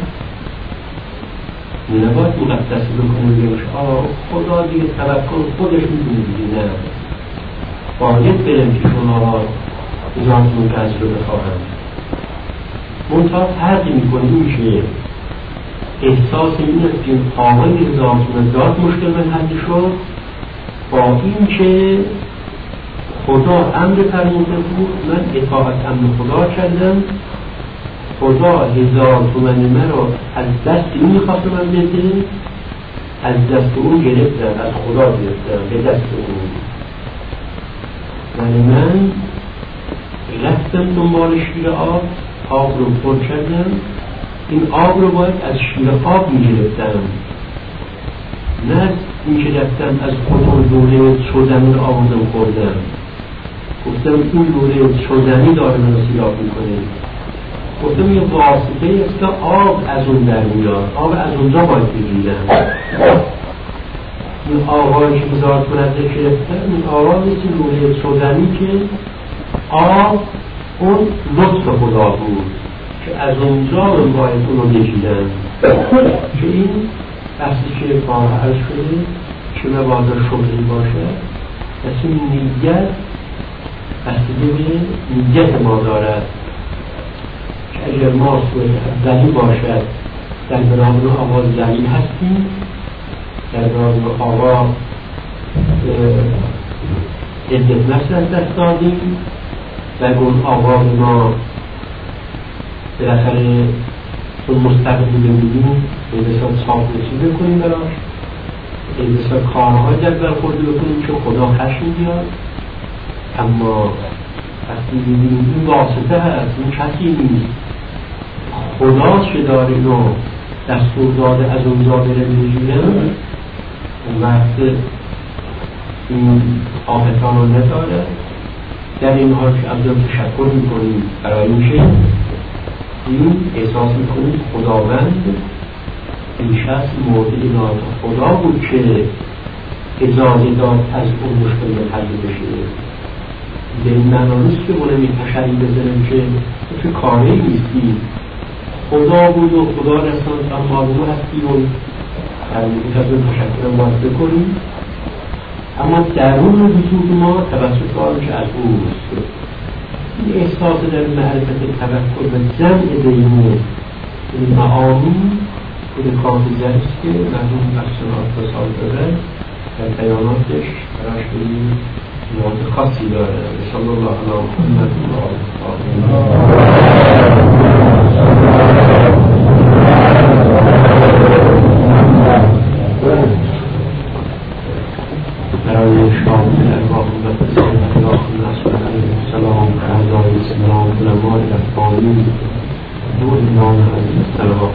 نباید مقدسی بکنم بگمش آه خدا دیگه توکل خودش میدونی دیگه، نه باید برم که شما را هزار تومن قرض رو بخواهم. منطقه فرقی میکنیم که احساس این است که آقای هزار تومن داد مشکل من حل شد، با این که خدا امر فرموده بود من اطاعت امر خدا کردم، خدا هزار تومن من رو از دست این میخواست من بده، از دست اون گرفتم، از خدا گرفتم به دست اون. من من رفتم دنبال شیر آب، آب رو پر کردم، این آب رو باید از شیر آب میگرفتم، نه این که رفتم از خودم دوره شدنی آبودم خوردم. گفتم این دوره شدنی داره من رو سیاه میکنه. گفتم یه واسطه است که آب از اون در میاد، آب از اونجا باید بگیرم. این آقایی که هزار کننده گرفتن، این آقایی که روی سودنی که آب اون لطف خدا بود که از اونجا رو باید اون رو بگیرن که این بحثی که بار عرض شده چه مبادا شغلی باشه پس این نیت بستگی به نیت ما دارد که اگر ما صورت اولی باشد در برابر آقا ذلیل هستیم، در برابر آقا عزت نفس از دست دادیم و اون آقا ما بالاخره اون مستقلی بمیدیم به بسیار صاف رسیده کنیم براش، به بسیار کارها جدول خورده بکنیم که خدا خشم بیاد. اما وقتی ببینیم این واسطه هست، این کسی نیست، خدا چه داره اینو دستور داده از اون زاده بگیرن، اون وقت این آفتان رو نداره. در این حال که از اون تشکر میکنیم برای این که این احساس میکنیم خداوند این شخص مورد عنایت خدا بود که اجازه داد از اون مشکل حل بشه. به این معنا نیست که اونه میتشری بزنیم که چه کاری نیستی، خدا بود و خدا رسان تا معلومه هستی و در این از اون تشکر باید بکنیم. اما درون وجود ما توسط آن که از اوست این احساس در معرفت تفکر و جمع بین این معانی این کافیزه است که مرحوم افسانات و سال داره در بیاناتش براش این نوعات خاصی داره. صلی الله علیه محمد و آله برای شامل ارواح و تسلیم اخلاق نصر علیه السلام و اعضای اسلام علماء رفانی دور ایمان علیه السلام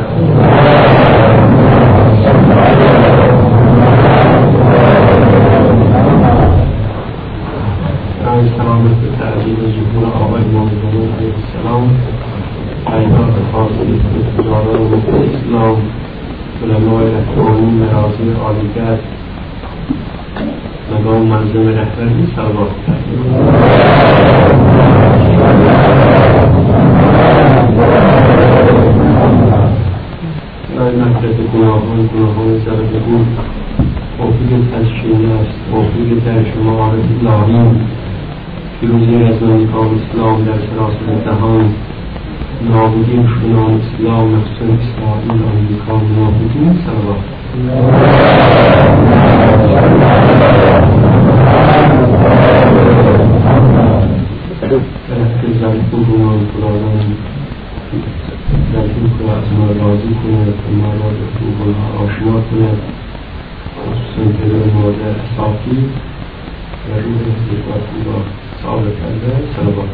برای سلامت و تعجیل ظهور آقای امام جمهور علیه السلام قیدات خاصی تجاران و اسلام علماء رفانی مرازی عالیگرد مقام منظم رهبری صلوات برای مغفرت گناهان گناهان ضرب بود توفیق تشکیلی است، توفیق در شما عارف الهی پیروزی رضوانی کام اسلام در سراسر جهان، نابودی دشمنان اسلام مخصوصا اسرائیل آمریکا نابودی صلوات برفت زرد بگوان خداوند زرد که از ما راضی کند و ما را به خوبانها آشنا کند خصوصا پدر مادر اساطیر و روح حضرتی را ثابت کرده صلوات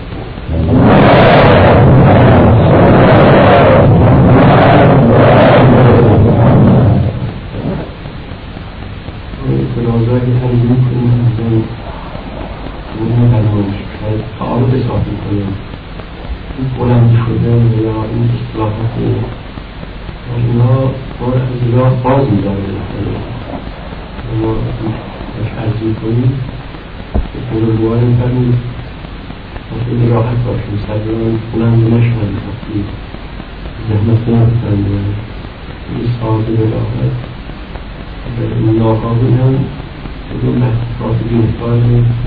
خدازایی تنظیم کنیم از این بودن قلمانش شاید تعالب اضافه کنیم این بلند شده یا این اصلاحات اینا بار از اینا باز میداره اما باش عرضی کنیم به بزرگوار میکنیم خیلی راحت باشیم سرگران بلند نشن وقتی زحمت نبودن این ساده به راحت این ناقابل هم اون محصولات بیفتار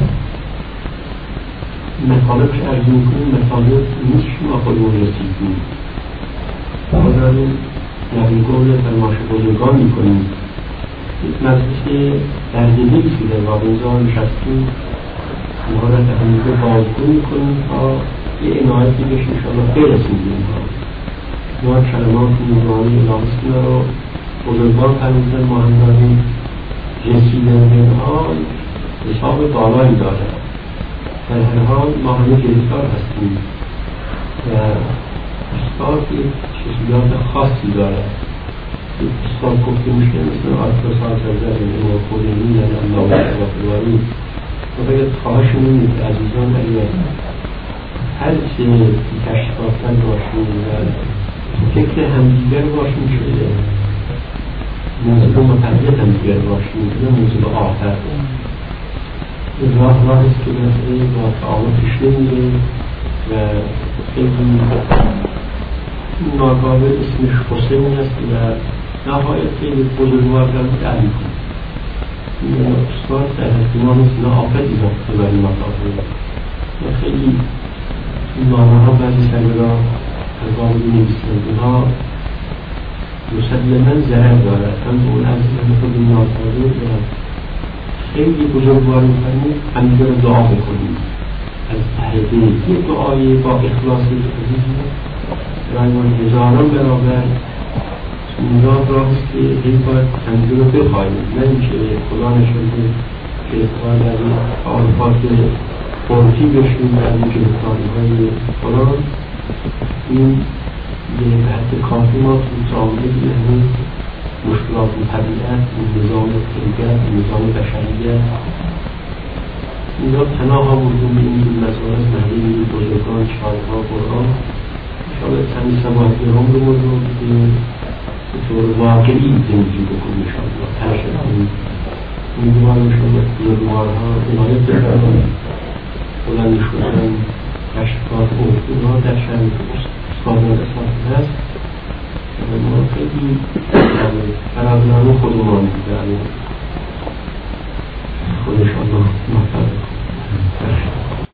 مطالب که عرضی میکنیم مطالب نیست شما خودمون رسیدیم بازم نبی گول در ماش بزرگان میکنیم یک مجلس دردلی که در واقعیزان نشستیم اونها را تحمیل بازگو میکنیم تا یه عنایتی بشه انشاءالله برسیم اینها ما کلمات نورانی الهی رو بزرگان فرمودن ما هم داریم رسیدن به اینها حساب بالایی داره. در هر حال ما همه گرفتار هستیم و استاد یک خصوصیات خاصی داره. یک استاد گفته میشه مثل آیت رسال سرزد امام خمینی یعنی الله اکبر و باید خواهش می‌کنیم که عزیزان اگر هر چه تشریفاتن باشیم و فکر همدیگر باشیم شده موضوع متعدد هم دیگر باشیم میتونه موضوع آخر راه راه است که مثل با تعامل پیش نمیره و خیلی ناقابل اسمش حسین است و نهایت خیلی بزرگوار در علی کنید این استاد در احتمال است نه آفتی داشته برای مطابقه و خیلی این نامه ها بعضی سرگرها از بابی نیستند اینها مسلماً ضرر دارد هم به اون عزیز هم خود این ناطقه و خیلی بزرگوار می‌کنید همینجا رو دعا بکنید از تهدید یک دعای با اخلاصی عزیزی برای ما هزاران برابر اینجا راست که این باید همینجا رو بخواهید نه اینکه خدا نشده که کار در این آلفات فورتی بشون در این گرفتاری های فلان این یه حد کافی ما تو تعامل این مشکلات طبیعت این نظام خلقت این نظام بشریت اینجا پناه آوردیم به این مسائل از نحوه بزرگان چهارها قرآن انشاءالله چند سباحتی هم رو موضوع که به طور واقعی زندگی بکنیم انشاءالله ترشد کنیم امیدوارم انشاءالله بزرگوارها عنایت بکنم بلند شدن اشتکار اردوها در شرط استادان اساسی هست ما خیلی فرازنامه خودمان در خودش الله محفظ